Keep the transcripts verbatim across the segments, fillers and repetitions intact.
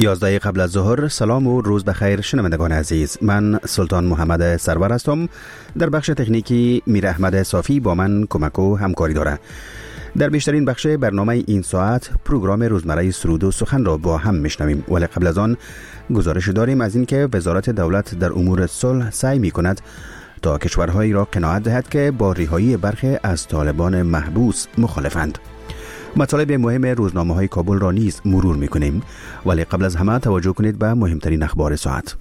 یازده قبل از ظهر. سلام و روز بخیر شنوندگان عزیز. من سلطان محمد سرور هستم. در بخش تکنیکی میر احمد صافی با من کمک و همکاری داره. در بیشترین بخش برنامه این ساعت پروگرام روزمره سرود و سخن را با هم میشنویم، ولی قبل از آن گزارش داریم از اینکه وزارت دولت در امور صلح سعی میکند تا کشورهایی را قناعت دهد که با رهایی برخی از طالبان محبوس مخالفند. مطالب مهم روزنامه های کابل را نیز مرور میکنیم، ولی قبل از همه توجه کنید به مهمترین اخبار ساعت.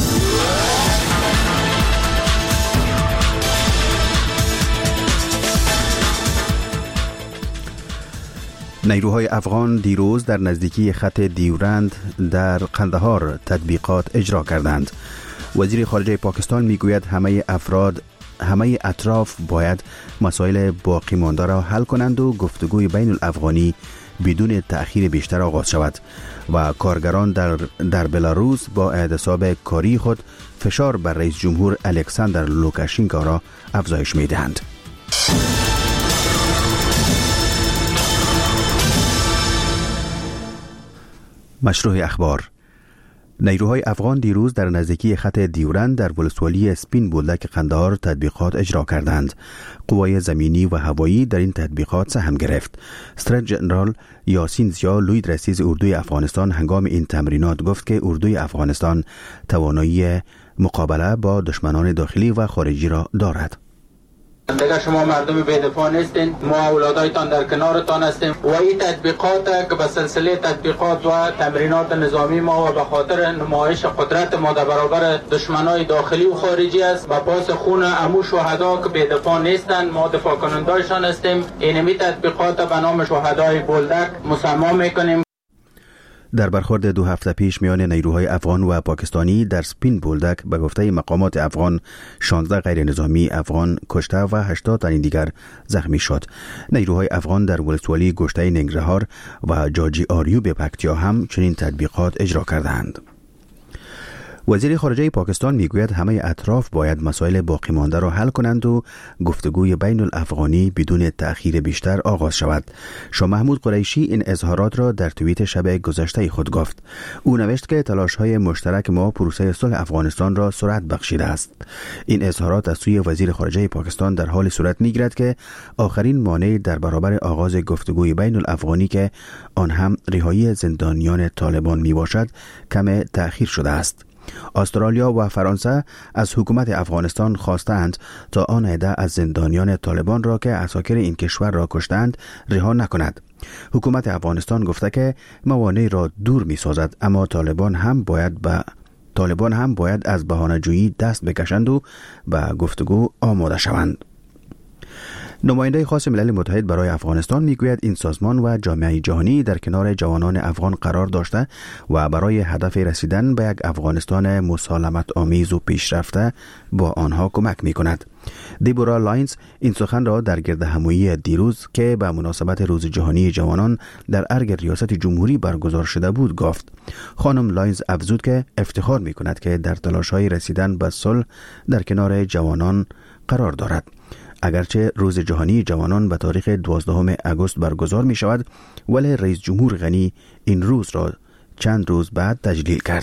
نیروهای افغان دیروز در نزدیکی خط دیورند در قندهار تطبیقات اجرا کردند. وزیر خارجه پاکستان میگوید همه افراد همه اطراف باید مسائل باقی مانده را حل کنند و گفتگوی بین الافغانی بدون تأخیر بیشتر آغاز شود و کارگران در در بلاروس با اعتصاب کاری خود فشار بر رئیس جمهور الکساندر لوکاشنکو را افزایش می‌دهند. مشروع اخبار. نیروهای افغان دیروز در نزدیکی خط دیورند در ولسوالی سپین بولدک قندهار تطبیقات اجرا کردند. قوای زمینی و هوایی در این تطبیقات سهم گرفت. سترت جنرال یاسین زیا لوید رئیس اردوی افغانستان هنگام این تمرینات گفت که اردوی افغانستان توانایی مقابله با دشمنان داخلی و خارجی را دارد. دیگر شما مردم بی‌دفاع نیستین، ما اولادایتان در کنارتان هستیم و این تطبیقات که به سلسله تطبیقات و تمرینات نظامی ما و به خاطر نمایش قدرت ما در برابر دشمنای داخلی و خارجی است و پاس خون عمو شهدا که بی‌دفاع نیستن ما دفاع کنندایشان هستیم. اینمی تطبیقات به نام شهدای بولدک مسما میکنیم. در برخورد دو هفته پیش میان نیروهای افغان و پاکستانی در سپین بولدک به گفته مقامات افغان شانزده غیر نظامی افغان کشته و هشتاد تن دیگر زخمی شد. نیروهای افغان در ولسوالی گشته ننگرهار و جاجی آریوب پکتیا هم چنین تطبیقات اجرا کردند. وزیر خارجه پاکستان میگوید همه اطراف باید مسائل باقی مانده را حل کنند و گفتگوی بین الافغانی بدون تأخیر بیشتر آغاز شود. شاه محمود قریشی این اظهارات را در توییت شب گذشته خود گفت. او نوشت که تلاش‌های مشترک ما پروسه صلح افغانستان را سرعت بخشیده است. این اظهارات از سوی وزیر خارجه پاکستان در حال صورت میگیرد که آخرین مانع در برابر آغاز گفتگوی بین الافغانی که آن هم رهایی زندانیان طالبان میباشد کم تأخیر شده است. استرالیا و فرانسه از حکومت افغانستان خواستند تا آن عده از زندانیان طالبان را که عساکر این کشور را کشتند رها نکند. حکومت افغانستان گفته که موانع را دور می سازد، اما طالبان هم باید به طالبان هم باید از بهانه‌جویی دست بکشند و به گفتگو آماده شوند. نماینده خاص ملل متحد برای افغانستان میگوید این سازمان و جامعه جهانی در کنار جوانان افغان قرار داشته و برای هدف رسیدن به یک افغانستان مسالمت آمیز و پیشرفته با آنها کمک میکند. دیبورا لاینز این سخن را در گرد همایی دیروز که به مناسبت روز جهانی جوانان در ارگ ریاست جمهوری برگزار شده بود گفت. خانم لاینز افزود که افتخار میکند که در تلاش‌های رسیدن به صلح در کنار جوانان قرار دارد. اگرچه روز جهانی جوانان به تاریخ دوازدهم آگوست برگزار می شود، ولی رئیس جمهور غنی این روز را چند روز بعد تجلیل کرد.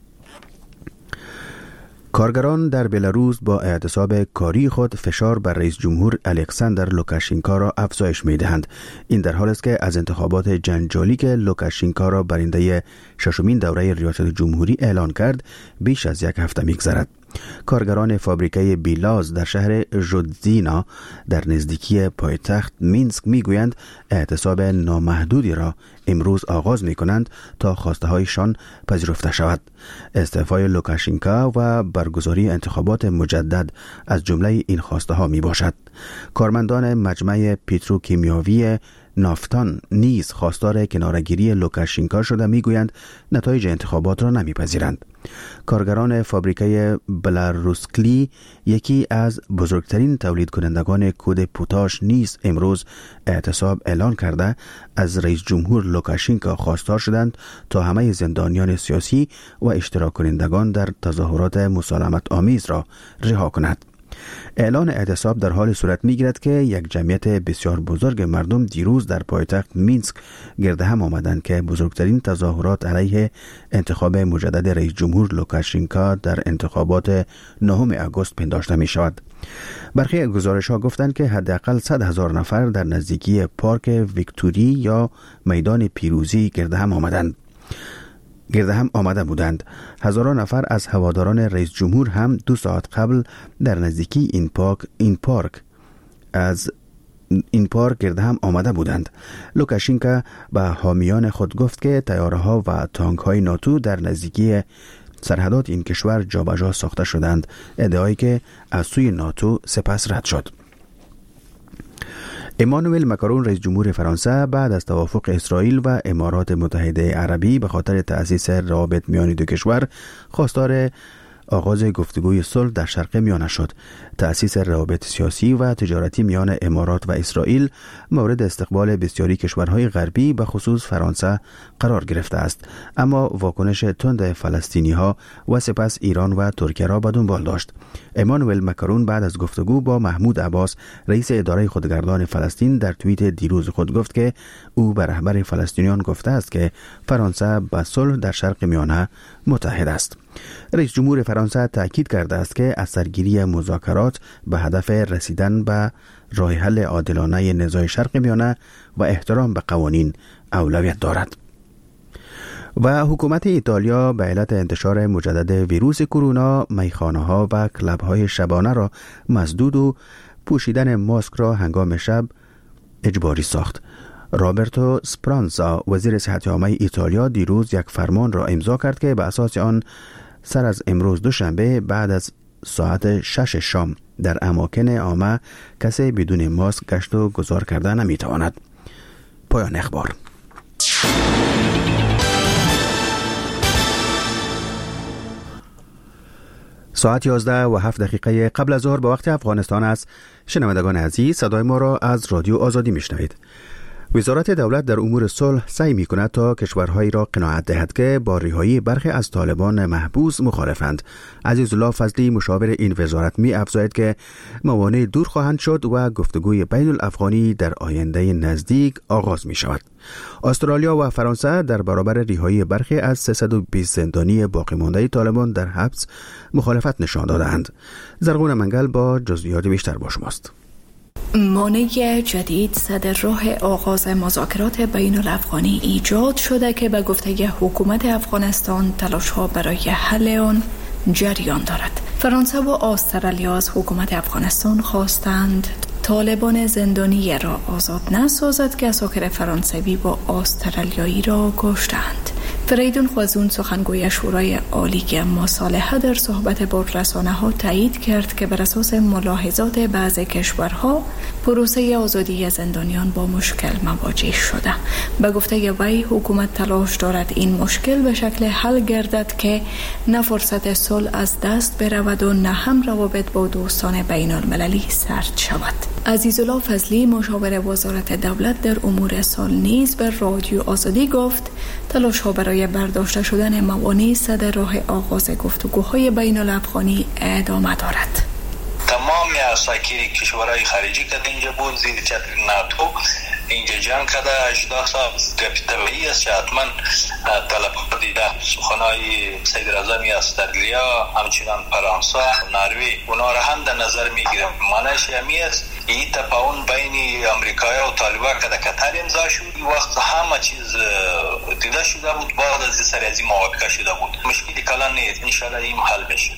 کارگران در بلاروس با اعتصاب کاری خود فشار بر رئیس جمهور الکساندر لوکاشنکو را افزایش می دهند. این در حالی است که از انتخابات جنجالی که لوکاشنکو را برنده ششمین دوره ریاست جمهوری اعلان کرد بیش از یک هفته می‌گذرد. کارگران فابریکه بیلاز در شهر ژودزینا در نزدیکی پایتخت مینسک میگویند اعتصاب نامحدودی را امروز آغاز میکنند تا خواسته هایشان پذیرفته شود. استعفای لوکاشنکو و برگزاری انتخابات مجدد از جمله این خواسته ها می باشد. کارمندان مجمع پتروکیمیاوی نافتان نیز خواستار کناره‌گیری لوکاشنکو شده میگویند نتایج انتخابات را نمیپذیرند. کارگران فابریکه بلاروسکلی یکی از بزرگترین تولید کنندگان کود پوتاش نیز امروز اعتصاب اعلان کرده از رئیس جمهور لوکاشنکو خواستار شدند تا همه زندانیان سیاسی و اشتراک کنندگان در تظاهرات مسالمت آمیز را رها کند. اعلان اعتصاب در حال صورت می‌گیرد که یک جمعیت بسیار بزرگ مردم دیروز در پایتخت مینسک گرد هم آمدند که بزرگترین تظاهرات علیه انتخاب مجدد رئیس جمهور لوکاشنکا در انتخابات نهم آگوست پنداشته می‌شود. برخی گزارش‌ها گفتند که حداقل صد هزار نفر در نزدیکی پارک ویکتوری یا میدان پیروزی گرد هم آمدند. گرد هم آمده بودند. هزاران نفر از هواداران رئیس جمهور هم دو ساعت قبل در نزدیکی این پارک این پارک از این پارک گرد هم آمده بودند. لوکاشنکا به حامیان خود گفت که طیاره‌ها و تانک‌های ناتو در نزدیکی سرحدات این کشور جابجا ساخته شدند، ادعایی که از سوی ناتو سپس رد شد. امانوئل ماکرون رئیس جمهور فرانسه بعد از توافق اسرائیل و امارات متحده عربی به خاطر تأسیس روابط میان دو کشور خواستار آغاز گفتگوی صلح در شرق میانه شد. تأسیس روابط سیاسی و تجارتی میان امارات و اسرائیل مورد استقبال بسیاری کشورهای غربی به خصوص فرانسه قرار گرفته است، اما واکنش تند فلسطینی‌ها و سپس ایران و ترکیه را به دنبال داشت. امانوئل ماکرون بعد از گفتگو با محمود عباس رئیس اداره خودگردان فلسطین در توییت دیروز خود گفت که او به رهبر فلسطینیان گفته است که فرانسه به صلح در شرق میانه متحد است. رئیس جمهور فرانسه تاکید کرده است که از سرگیری مذاکرات به هدف رسیدن به راه حل عادلانه نزاع شرق میانه و احترام به قوانین اولویت دارد. و حکومت ایتالیا به علت انتشار مجدد ویروس کرونا میخانه‌ها و کلب‌های شبانه را مسدود و پوشیدن ماسک را هنگام شب اجباری ساخت. رابرتو سپرانزا وزیر صحت عامه ایتالیا دیروز یک فرمان را امضا کرد که به اساس آن سر از امروز دوشنبه بعد از ساعت شش شام در اماکن عامه کسی بدون ماسک گشت و گذار کرده نمیتواند. پایان اخبار. ساعت یازده و هفت دقیقه قبل از ظهر به وقت افغانستان است. شنوندگان عزیز، صدای ما را از رادیو آزادی میشنوید. وزارت دولت در امور صلح سعی می‌کند تا کشورهایی را قناعت دهد که با رهایی برخی از طالبان محبوس مخالفند. عزیزالله فضلی مشاور این وزارت می‌افزاید که موانع دور خواهند شد و گفتگوی بین الافغانی در آینده نزدیک آغاز می‌شود. استرالیا و فرانسه در برابر رهایی برخی از سیصد و بیست زندانی باقی مانده طالبان در حبس مخالفت نشان دادند. زرغون منگل با جزئیات بیشتر با شماست. مانع جدید صدر راه آغاز مذاکرات بین الافغانی ایجاد شده که به گفته حکومت افغانستان تلاش‌ها برای حل آن جریان دارد. فرانسه و استرالیا از حکومت افغانستان خواستند طالبان زندانی را آزاد نسازد که اساکر فرانسوی با استرالیایی را کشتند. فریدون خوازون سخنگوی شورای عالی مصالحه در صحبت با رسانه‌ها تایید کرد که بر اساس ملاحظات بعضی کشورها پروسه آزادی زندانیان با مشکل مواجه شده. به گفته وی حکومت تلاش دارد این مشکل به شکل حل گردد که نه فرصت صلح از دست برود و نه هم روابط با دوستان بین المللی سرد شود. عزیزالله فضلی مشاور وزارت دولت در امور صلح نیز به رادیو آزادی گفت تلاش‌ها برای برداشته شدن موانع صدر راه آغاز گفتگوهای بین الافغانی ادامه دارد. تمام اساکیر کشورهای خارجی که اینجا بود زیر چتر ناتو اینجا جنگ کرده هجده سال طبیعی است که حتما طلب دیده سخنهای سید رضایی استرالیا همچنان فرانسه نروژ اونا را هم در نظر میگیرم. معنیش همی است این تفاهم بین امریکایی و طالبان که در قطر امضا شد وقت همه چیز دیده شده بود، بعد از سر از این موافقه شده بود. مشکلی کلان نیست، انشالله این حل بشه.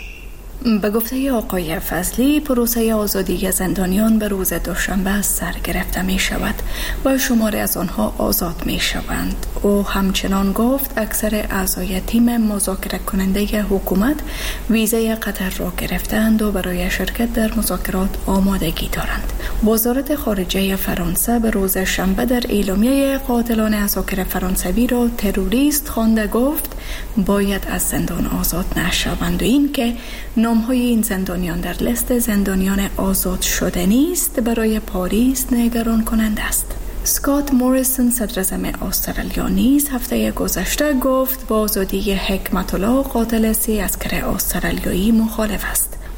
به گفته آقای فضلی پروسه آزادی زندانیان به روز دوشنبه سر گرفته می شود و شماری از آنها آزاد می شوند. او همچنان گفت اکثر اعضای تیم مذاکره کننده حکومت ویزه قطر را گرفتند و برای شرکت در مذاکرات آمادگی دارند. وزارت خارجه فرانسه به روز شنبه در اعلامیه قاتلان اساکر فرانسوی را تروریست خوانده گفت باید از زندان آزاد نشوند و این که نام‌های این زندانیان در لیست زندانیان آزاد شده نیست برای پاریس نگران کننده است. اسکات موریسون صدراعظم استرالیا نیز هفته گذشته گفت با آزادی حکمت الله قاتل سه عسکر استرالیایی مخالف است.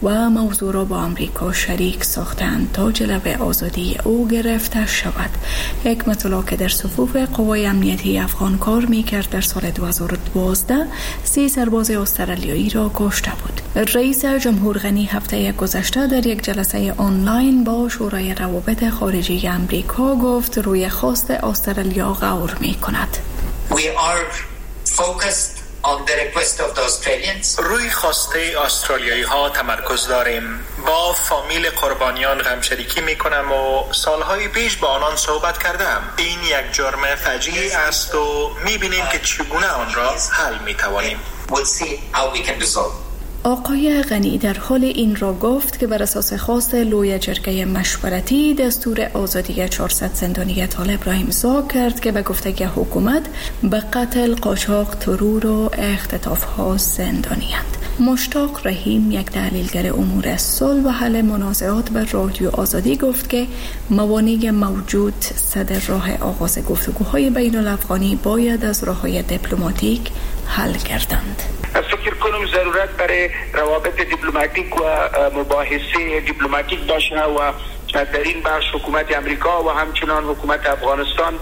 و موضوع را با آمریکا شریک ساختند تا جلوه آزادی او گرفته شود. حکمت الله که در صفوف قوای امنیتی افغان کار میکرد در سال دو هزار و دوازده سی سرباز استرالیایی را کشته بود. رئیس جمهور غنی هفته گذشته در یک جلسه آنلاین با شورای روابط خارجی امریکا گفت روی خواست استرالیا غور میکند. We are focused on the request of the Australians. روی خواسته استرالیایی ها تمرکز داریم. با فامیل قربانیان غمشریکی می کنم و سالهای پیش با آنان صحبت کردم. این یک جرم فجیعی است و می بینیم که چگونه آن را حل می توانیم. We'll see how we can resolve. آقای غنی در حال این را گفت که بر اساس خواست لوی جرگه مشورتی دستور آزادی چهارصد زندانی طالب را امضا کرد که به گفته حکومت به قتل، قاچاق، ترور و اختطاف‌ها زندانی‌اند. مشتاق رحیم، یک تحلیلگر امور صلح و حل منازعات بر رادیو آزادی گفت که موانع موجود صدر راه آغاز گفتگوهای بین الافغانی باید از راه‌های دیپلماتیک حل گردند. فکر کنم ضرورت برای روابط دیپلماتیک و مباحثه دیپلماتیک داشته و در این بخش حکومت امریکا و همچنان حکومت افغانستان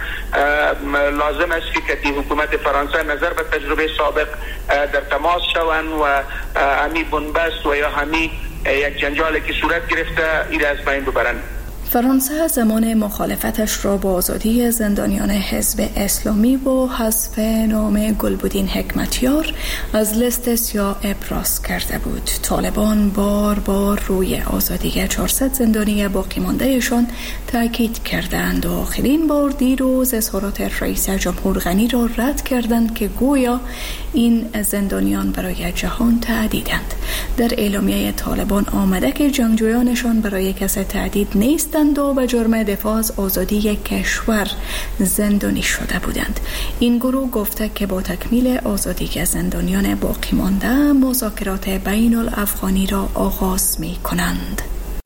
لازم است که حکومت فرانسه نظر به تجربه سابق در تماس شوند و همی بنبست و یا همی یک جنجالی که صورت گرفته این از بین ببرند. فرانسه زمان مخالفتش را با آزادی زندانیان حزب اسلامی و حذف نام گلبدین حکمتیار از لیست سیاه ابراز کرده بود. طالبان بار بار روی آزادی چهارصد زندانی باقی ماندهشان تاکید کردند و آخرین بار دیروز اظهارات رئیس جمهور غنی را رد کردند که گویا این زندانیان برای جهان تهدیدند. در اعلامیه طالبان آمده که جنگجویانشان برای کسی تهدید نیستند و به جرم دفاع از آزادی کشور زندانی شده بودند. این گروه گفته که با تکمیل آزادی زندانیان باقی مانده مذاکرات بین الافغانی را آغاز می کنند.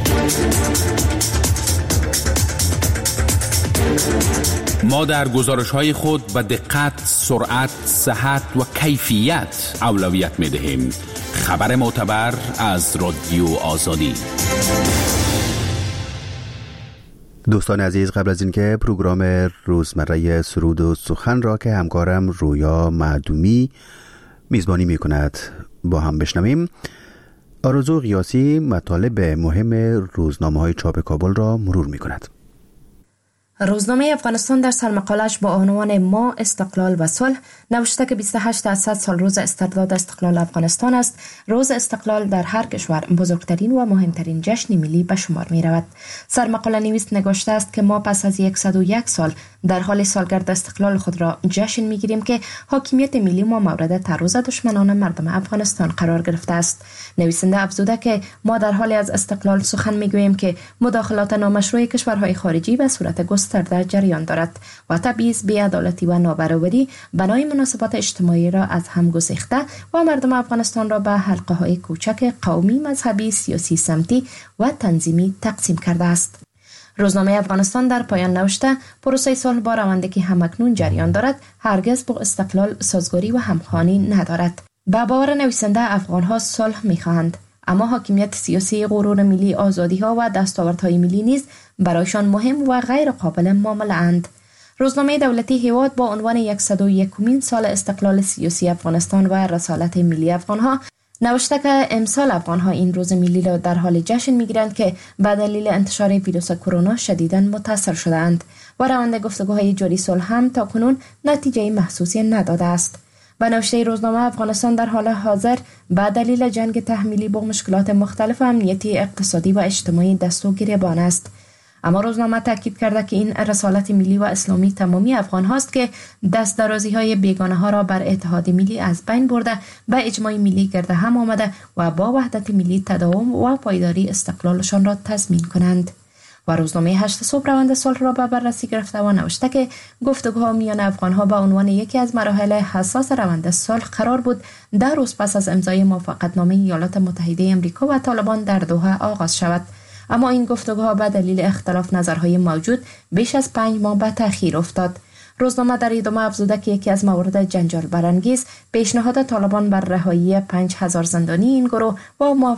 ما در گزارش‌های خود به دقت، سرعت، صحت و کیفیت اولویت می‌دهیم. خبر معتبر از رادیو آزادی. دوستان عزیز، قبل از اینکه پروگرام روزمره سرود و سخن را که همکارم رویا معدومی میزبانی می کند با هم بشنویم، آرزو قیاسی مطالب مهم روزنامه های چاپ کابل را مرور می کند. روزنامه افغانستان در سرمقالش با عنوان ما استقلال و صلح نوشته که بیست و هشت از صد سال روز استرداد استقلال افغانستان است. روز استقلال در هر کشور بزرگترین و مهمترین جشن ملی به شمار می رود. سرمقاله نویس نگاشته است که ما پس از صد و یک سال در حال سالگرد استقلال خود را جشن می گیریم که حاکمیت ملی ما مورد تعرض دشمنان مردم افغانستان قرار گرفته است. نویسنده افزوده که ما در حال از استقلال سخن می گوییم که مداخلات نامشروع کشورهای خارجی به صورت گسترده جریان دارد و تبعیض، بی‌عدالتی و نابرابری بنای مناسبات اجتماعی را از هم گسیخته و مردم افغانستان را به حلقه های کوچک قومی، مذهبی، سیاسی، سمتی و تنظیمی تقسیم کرده است. روزنامه افغانستان در پایان نوشته پروسه صلح با روندی که همکنون جریان دارد هرگز با استقلال سازگاری و همخوانی ندارد. به باور نویسنده افغان‌ها صلح می‌خواهند، اما حاکمیت سیاسی، غرور ملی، آزادی‌ها و دستاوردهای ملی نیز برایشان مهم و غیر قابل معامله اند. روزنامه دولتی هواد با عنوان صد و یکمین سال استقلال سیاسی افغانستان و رسالت ملی افغان‌ها نوشته که امسال افغان‌ها این روز ملی را در حال جشن می‌گیرند که به دلیل انتشار ویروس کرونا شدیداً متاثر شده‌اند و روند گفتگوهای جاری صلح هم تاکنون نتیجه محسوسی نداده است. و نوشته روزنامه افغانستان در حال حاضر به دلیل جنگ تحمیلی با مشکلات مختلف امنیتی، اقتصادی و اجتماعی دست و گریبان است. اما روزنامه تاکید کرده که این رسالت ملی و اسلامی تمامی افغان هاست که دست درازی های بیگانه ها را بر اتحاد ملی از بین برده، به اجماع ملی گرد هم آمده و با وحدت ملی تداوم و پایداری استقلالشان را تضمین کنند. و روزنامه هشت صبح روند صلح را به بررسی گرفته و نوشته که گفتگوها میان افغان‌ها به عنوان یکی از مراحل حساس روند صلح قرار بود در روز پس از امضای موافقتنامه ایالات متحده آمریکا و طالبان در دوحه آغاز شود. اما این گفتگوها به دلیل اختلاف نظرهای موجود بیش از پنج ماه به تأخیر افتاد. روزنامه در ادامه افزوده که یکی از موارد جنجال برانگیز پیشنهاد طالبان بر رهایی پنج هزار زندانی این گروه با